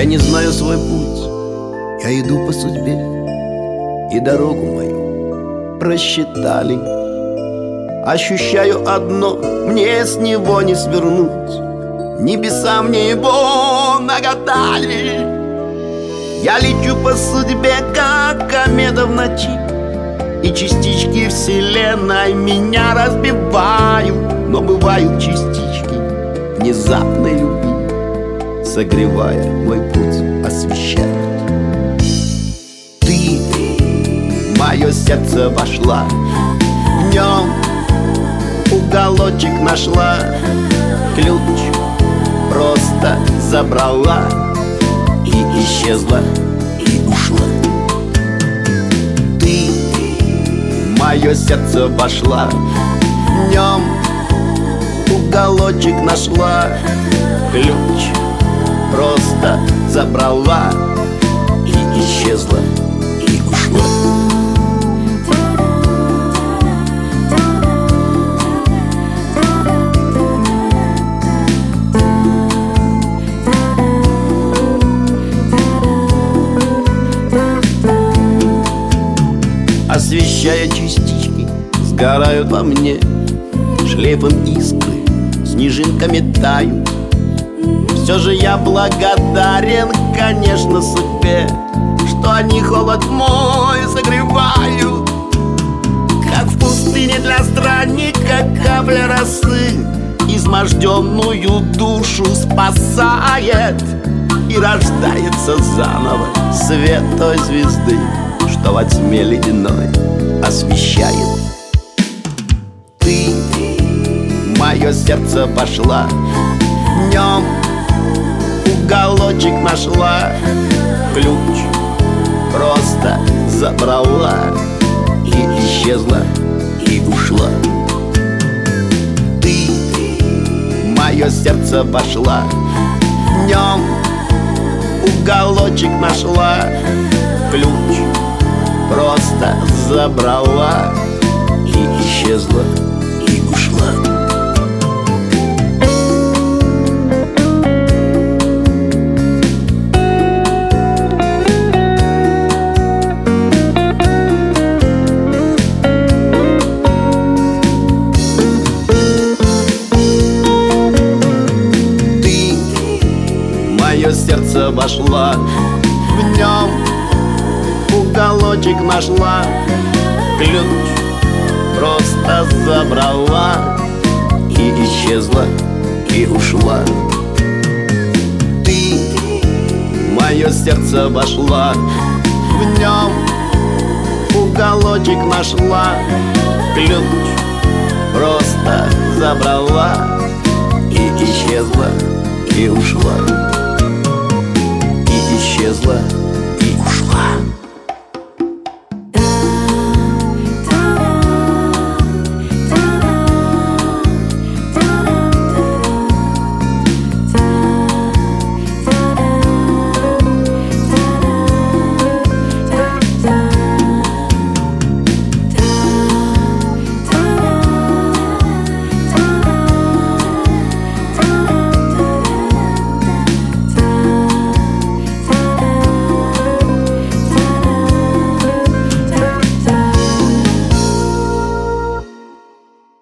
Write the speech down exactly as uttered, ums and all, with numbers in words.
Я не знаю свой путь, я иду по судьбе, и дорогу мою просчитали. Ощущаю одно, мне с него не свернуть, небеса мне его нагадали. Я лечу по судьбе, как комета в ночи, и частички вселенной меня разбивают. Но бывают частички внезапной любви, согревая мой путь, освещают. Ты в мое сердце вошла, в нем уголочек нашла, ключ просто забрала и исчезла, и ушла. Ты в мое сердце вошла, в нем уголочек нашла, ключ просто забрала и исчезла, и ушла. Освещая частички, сгорают во мне, шлейфом искры снежинками тают. Все же я благодарен, конечно, судьбе, что они холод мой согревают. Как в пустыне для странника капля росы изможденную душу спасает, и рождается заново свет той звезды, что во тьме ледяной освещает. Ты в мое сердце пошла, в нем уголочек нашла, ключ просто забрала и исчезла, и ушла. Ты в мое сердце пошла, в нем уголочек нашла, ключ просто забрала и исчезла, и ушла. Ты в мое сердце вошла, в нем уголочек нашла, ключ просто забрала и исчезла, и ушла. Ты в мое сердце вошла, в нем уголочек нашла, ключ просто забрала и исчезла, и ушла, и исчезла.